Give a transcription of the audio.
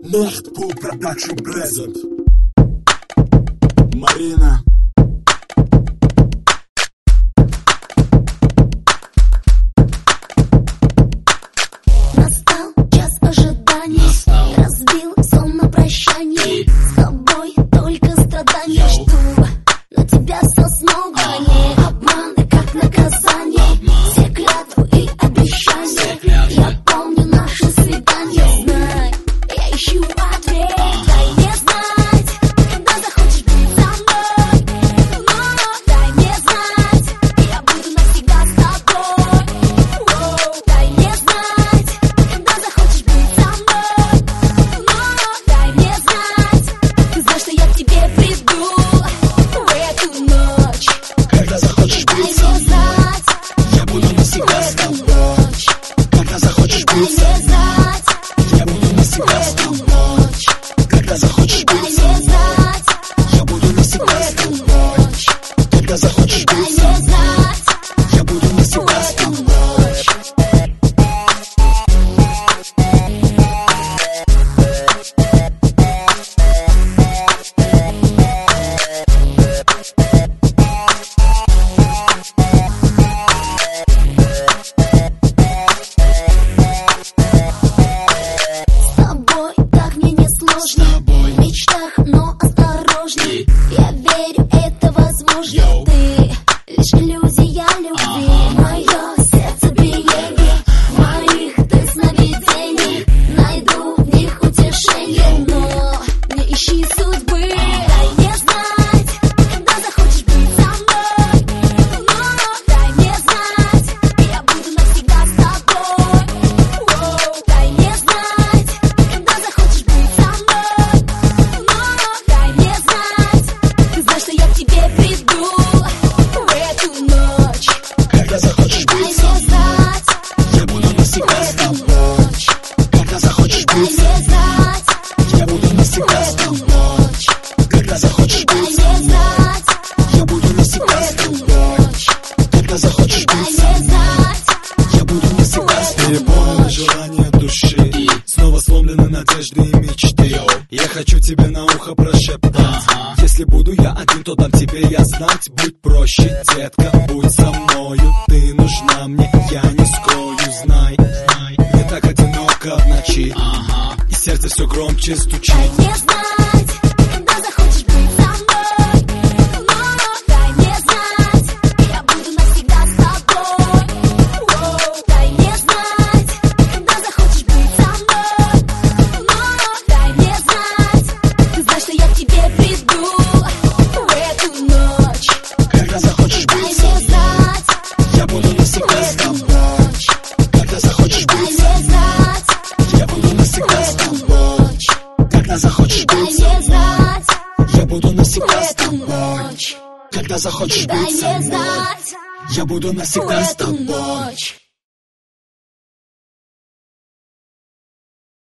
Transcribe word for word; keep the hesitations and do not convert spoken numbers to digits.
Nachtpool Production present. Marina. Настал час ожидания, Настал. Разбил сон на прощание. С тобой только страдания. Йоу. Жду на тебя со снова. Обман как наказание. Обман. Все клятвы и обещания. Клятвы. Я помню наши свидания. Йоу. Знай, я ищу ответ. Ага. Дай мне знать, когда захочешь быть со мной. Но дай мне знать, я буду навсегда с тобой. Воу. Дай мне знать, когда захочешь быть со мной. Но дай мне знать, ты знаешь, что я к тебе приду в эту ночь. Когда захочешь быть со мной, я буду навсегда с тобой. Когда захочешь быть со мной, я буду навсегда с тобой. Когда захочешь быть со мной, я буду навсегда с тобой. Когда захочешь быть со мной, я буду навсегда с тобой. С тобой так мне не сложно. В мечтах, но осторожней. Я верю, это возможно. Йоу. Ты лишь иллюзия любви. Мое сердце биение, моих ты сновидений. Найду в них утешение, но не ищи судьбы. Дай мне знать, когда захочешь быть со мной. Но дай мне знать, я буду навсегда с тобой. Воу. Дай мне знать, когда захочешь быть со мной. Но дай мне знать, ты знаешь, что я к тебе приду в эту ночь. Когда захочешь Дай быть со мне мной, знать, я буду навсегда с эту тобой. ночь. Когда захочешь Дай быть со мне мной, знать, я буду навсегда с эту тобой. ночь. Когда захочешь Дай быть со мне мной, знать, я буду навсегда с эту тобой. ночь. Когда захочешь Дай быть со мне мной, знать, я буду навсегда с тобой. Переполнено желание души, снова сломлены надежды и мечты. Я хочу тебе на ухо прошептать. Если буду я один, то дам тебе я знать. Будь проще, детка, будь со мною. Ты нужна мне, я не скрою. Знай, знай, мне так одиноко в ночи, и сердце все громче стучит. дай мне знать, когда захочешь быть со мной. Но дай мне знать, я буду навсегда с тобой. Воу. Дай мне знать, когда захочешь быть со мной. Но дай мне знать, ты знаешь, что я к тебе приду в эту ночь. Когда захочешь Дай быть со мне мной, знать, я буду навсегда с эту тобой. ночь. Когда захочешь Дай быть со мне мной, знать, я буду навсегда с эту тобой. ночь. Когда захочешь Дай быть со мне мной, знать, я буду навсегда с эту тобой. ночь. Когда захочешь Дай быть со мне мной, знать, я буду навсегда с эту тобой. ночь.